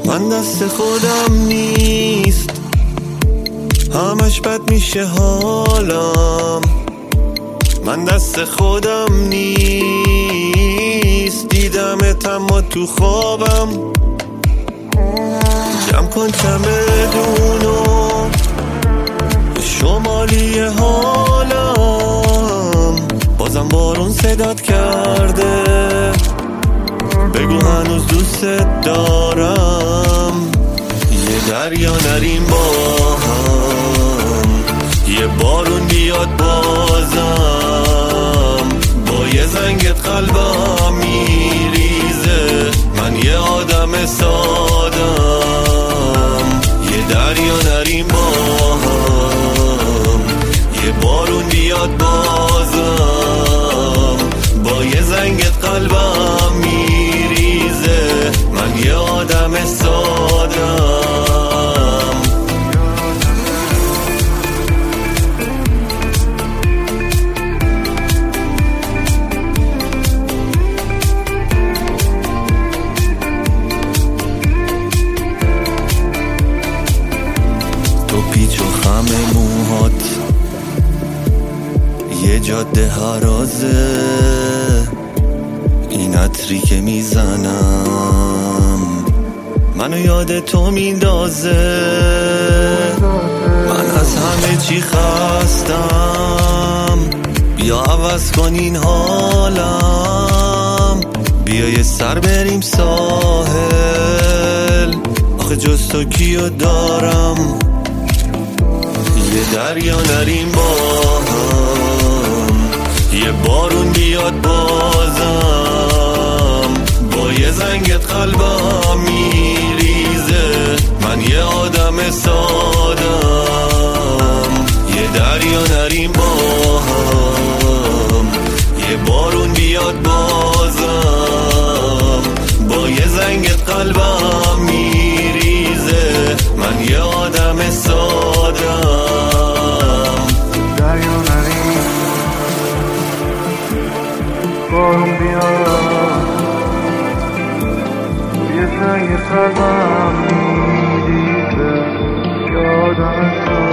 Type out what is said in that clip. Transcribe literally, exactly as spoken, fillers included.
من دست خودم نیست، همش بد میشه حالم. من دست خودم نیست، دیدمت اما تو خوابم. جمع کن چمدونو شمالی حالم، بازم بارون صدات کرده، بگو هنوز دوست دارم. یه دریا نریم با هم، یه بارون بیاد بازم، با یه زنگت قلبم میریزه، من یه آدم سادم. یه دریا نریم با هم، یه بارون بیاد بازم، با یه زنگت قلبم میریزه، من یه آدم سادم. تو پیچ و خم موهات یه جاده هرازه، این عطری که میزنم منو یاد تو میندازه. من از همه چی خستم، بیا عوض کن این حالم، بیا یه سر بریم ساحل، آخه جز تو کیو دارم. یه دریا نریم با هم، یه بارون بیاد بازم، با یه زنگت قلبم میریزه، من یه آدم سادم. یه دریا نریم با هم، یه بارون بیاد بازم، با یه زنگت قلبم میریزه، من یه آدم سادم. دریا نریم بارون بیاد، یه زنگ قلبم میریزه، یادم